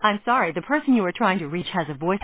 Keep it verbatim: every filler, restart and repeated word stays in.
I'm sorry, the person you are trying to reach has a voice